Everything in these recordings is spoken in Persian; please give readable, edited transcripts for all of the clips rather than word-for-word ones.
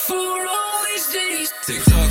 for all these days. TikTok.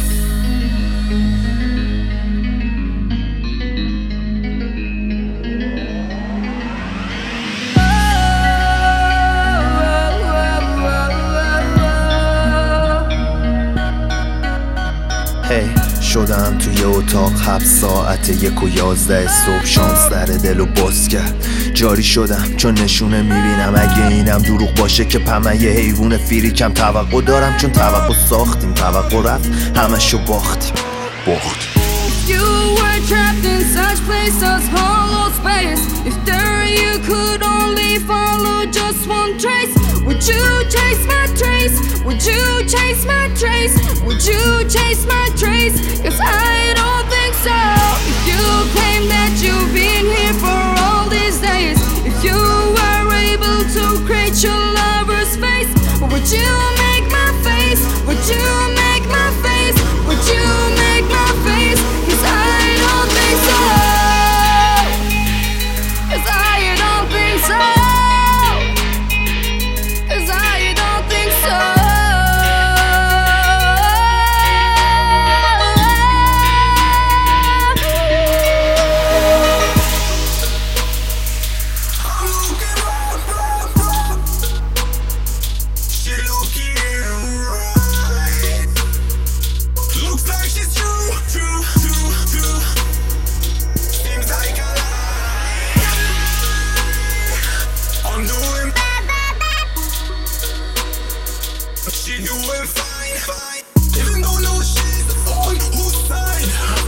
شدم توی اتاق 7 ساعت 1:11 صبح شانس در دل و باز کرد. جاری شدم چون نشونه میبینم اگه اینم دروغ باشه که پمن یه حیوون فریکم. توقع دارم چون توقع ساختیم، توقع رفت همشو باختیم. You were trapped in such places, hollow space. If there you could only follow just one trace, would you chase my trace? Would you chase my trace? Would you chase my trace? 'Cause I don't think so. If you claim that you've been here for all these days, if you were able to create your lover's face, would you make my face? Would you make my face? Would you make my face? 'Cause I don't think so. 'Cause I don't think so. 'Cause I don't think so. She doing fine, fine. Even though no she's on whose side.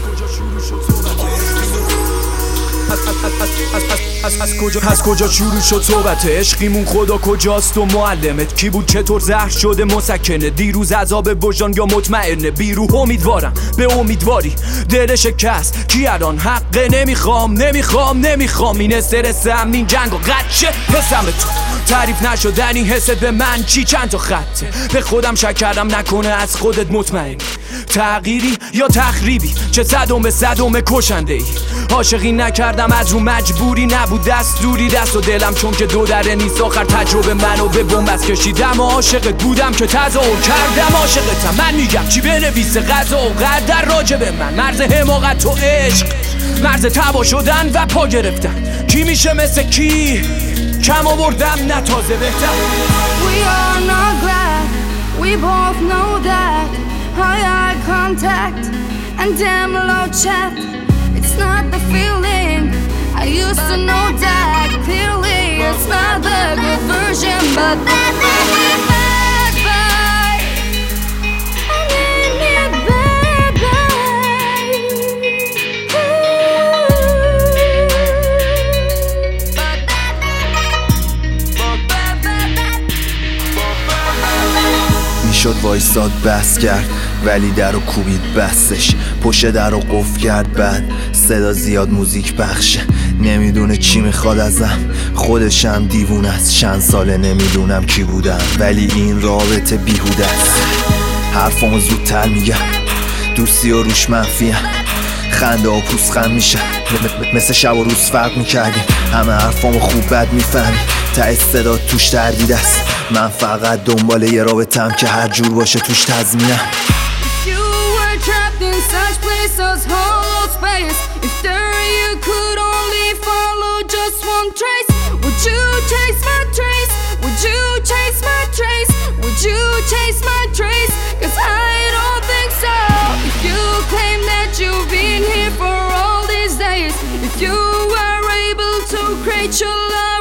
از کجا شروع شد صحبت عشقیمون؟ خدا کجاست و معلمت کی بود؟ چطور زهر شده مسکنه؟ دیروز عذاب وجدان یا مطمئنه؟ بیروح امیدوارم به امیدواری دل شکست کی الان حقه؟ نمیخوام این استرسم، این جنگ و قدشه حسم به تو تعریف نشدنی حست به من چی؟ چند تا خطه به خودم شک کردم نکنه از خودت مطمئنی تغییری یا تخریبی؟ چه صدم کشنده ای؟ عاشقی نکردم از رو مجبوری نبود دستوری دست و دلم چون که دو دره نیست آخر تجربه منو به بنبست کشیدم و عاشقت بودم که تظاهر کردم عاشقتم. من میگم چی بنویسه قضا و قدر راجع به من؟ مرز حماقت و عشق، مرز تبا شدن و پا گرفتن. کی میشه مثل کی؟ کم آوردم نه تازه بهتر. We are not glad, we both know that. High contact and damn low chat. It's not the feeling I used to know that clearly. It's not the good version, but bad boy. I need me bad boy. میشد وایساد بس کرد ولی در رو کوبید بستش، پشت در رو قفل کرد بعد صدا زیاد موزیک بخشه. نمیدونه چی میخواد ازم، خودشم دیوونه است. چند ساله نمیدونم کی بودم ولی این رابطه بیهوده است. حرفامو زودتر میگم، دوستی و روش منفیم، خنده و پوزخند میشه مثل شب و روز فرق میکردیم. همه حرفامو خوب بد میفهمی، ته صدا توش تردید است. من فقط دنبال یه رابطم که هر جور باشه توش تضمینم. Such places, hollow space. If there you could only follow just one trace, would you chase my trace? Would you chase my trace? Would you chase my trace? 'Cause I don't think so. If you claim that you've been here for all these days, if you were able to create your love